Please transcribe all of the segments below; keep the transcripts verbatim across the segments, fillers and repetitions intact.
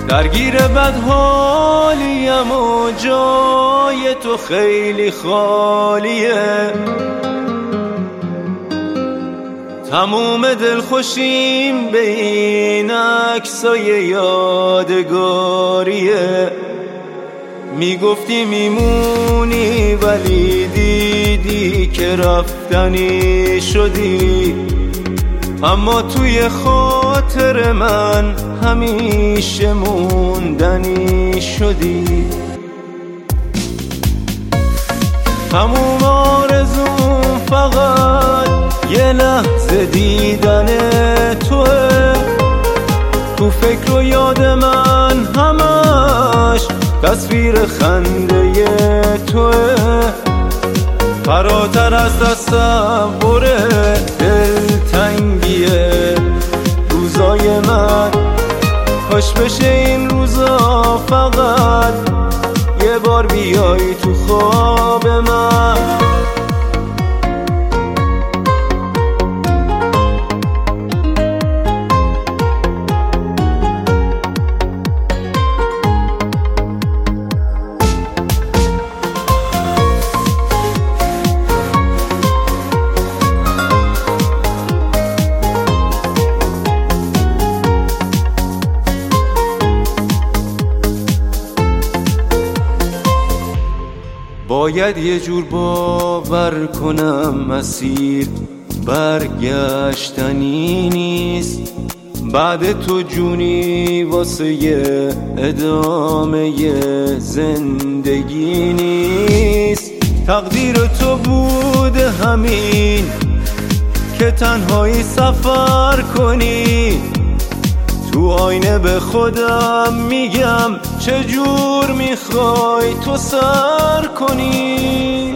درگیر بدحالیم و جای تو خیلی خالیه. تموم دلخوشیم به این عکسای یادگاریه. میگفتی میمونی ولی دیدی که رفتنی شدی، اما توی خاطر من همیشه موندنی شدی. تموم آرزوم فقط یه لحظه دیدن توه، تو فکر و یاد من همش تصویر خنده توه. فراتر از تصور دلتنگی روزای من، کاش بشه این روزا فقط یه بار بیای تو خواب من. باید یه جور باور کنم مسیر برگشتنی نیست، بعد تو جونی واسه ادامه زندگی نیست. تقدیر تو بوده همین که تنهایی سفر کنی، تو آینه به خودم میگم چجور میخوای تو سر کنی.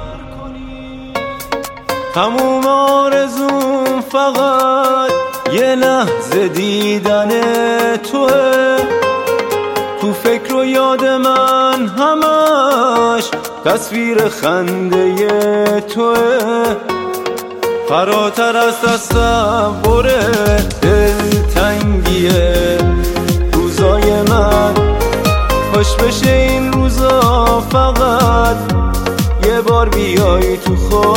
تموم آرزوم فقط یه لحظه دیدن توه، تو فکر و یاد من همش تصویر خنده توه. فراتر از تصور دلتنگی روزای من، کاش بشه این روزا فقط یه بار بیای تو خواب